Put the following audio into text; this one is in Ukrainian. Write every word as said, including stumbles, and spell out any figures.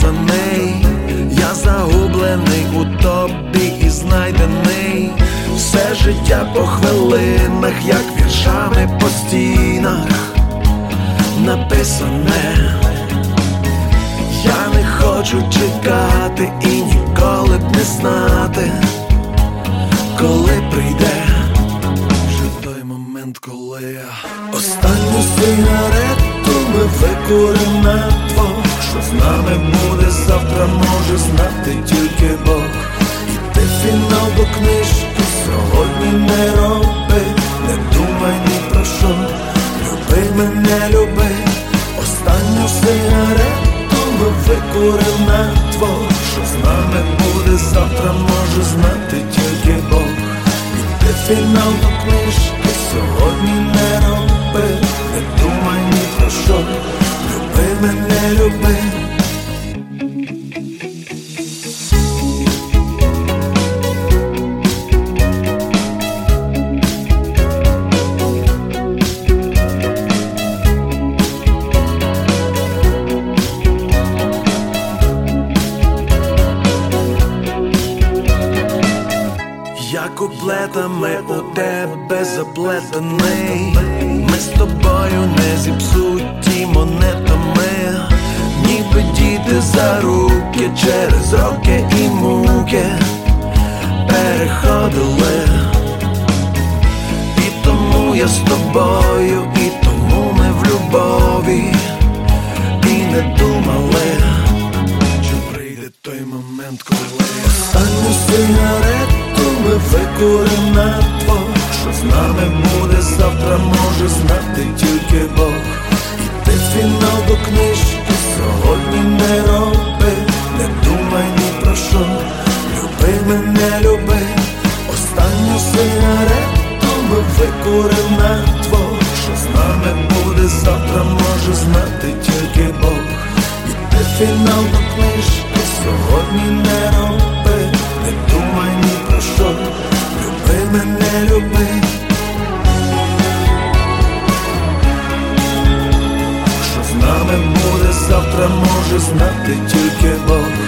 написаний, я загублений у тобі і знайдений. Все життя по хвилинах, як віршами по стінах написане. Я не хочу чекати і ніколи б не знати, коли прийде вже той момент, коли я останню сигарету ми викуримо на двох. Що з нами буде завтра, може знати тільки Бог. І ти фінал до книжки сьогодні не роби, не думай ні про що, люби мене, люби. Останню сигарету ми викуримо на двох. Що з нами буде завтра, може знати тільки Бог. І ти фінал до книжки сьогодні не роби, не думай ні про що, люби мене, люби. Я куплетами у тебе заплетений. Ми з тобою не зіпсуті монетами, ніби діти за руки через роки і муки переходили. І тому я з тобою, і тому ми в любові, і не думали, що прийде той момент, коли останню сигарету ми викуримо на двох. Що з нами буде завтра, може знати тільки Бог. І ти фінал до книжки сьогодні не роби, не думай ні про що, люби мене, люби. Останню сигарету ми викуримо на двох. Що з нами буде завтра, може знати тільки Бог. І ти фінал до книжки сьогодні не роби, не думай ні про що, люби мене, люби. Що з нами буде завтра, може знати тільки Бог.